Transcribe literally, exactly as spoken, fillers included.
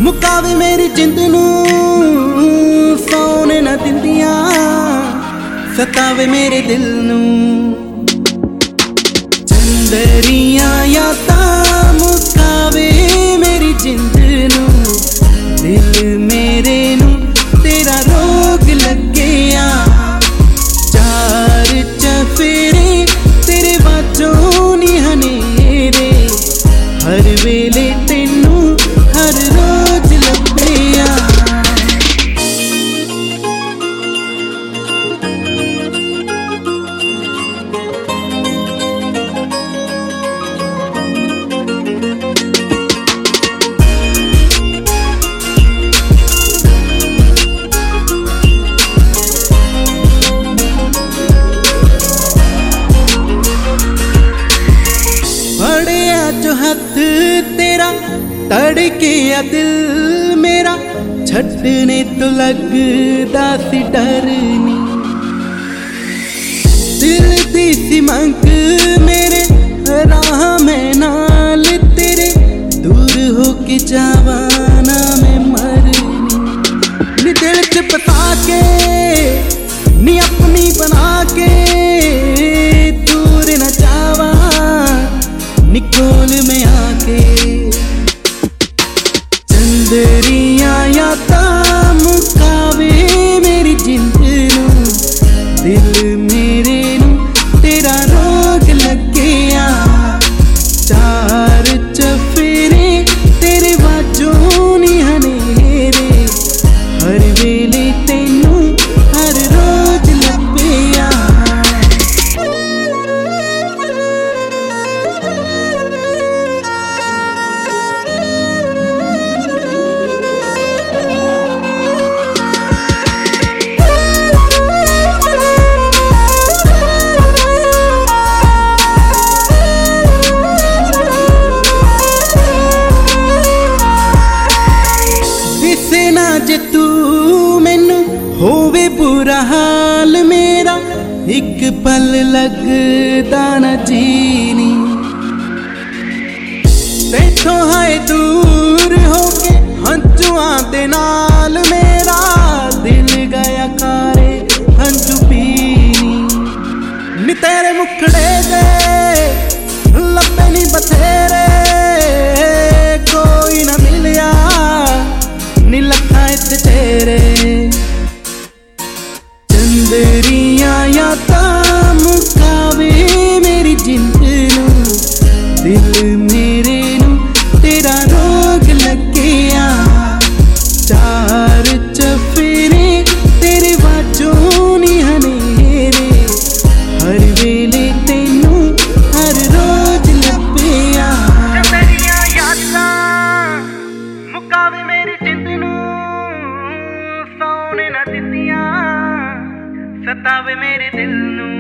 मुकावे मेरी जिंद नू सौने ना दिंदियां, सतावे मेरे दिल नू चंदरियां यादां मुकावे मेरी जिंद नू। दिल मेरे नू तेरा रोग लग्गिया, चार चफेरे तेरे बाजों नी हनेरे, हर वेले तेनू हर रोज लब्बिया। फड़िया जो हथ तेरा तड़के या दिल मेरा, छड्डने तो लगदा सी डर नी। दिल दी सी मंग मेरे राह में नाल तेरे, दूर होके जावाना मैं मरनी। नी दिल च बता के नी अपनी बना के, दूर न जावा निकोल में आके। चंदरियां यादां मुकावे मेरी जिंद नू, दिल मेरे नू तेरा रोग लग्गिया, चार चफेरे तेरे बाजों नी हनेरे, हर वेले तेनू हर रोज लब्बिया। जे तू मैनू होवे बुरा हाल मेरा, एक पल लगदा ना जीनी। तेथों हाय दूर होके हंजुआं दे नाल मेरा, दिल गया कारे हंजू पीनी। नी तेरे मुखड़े दे लब्बे नी बथेरे, कोई ना मिलिया नी लखा इत्ते तेरे। चंदरियां यादां मुकावे मेरी जिंद नू, दिल मेरे नू तेरा रोग लग्गिया, चार चफेरे तेरे बाजों नी हनेरे, हर वेले तेनू हर रोज लब्बिया। चंदरियां यादां मुकावे मेरी जिंद नू सौने ना दिंदियां, सतावे मेरे दिल नू।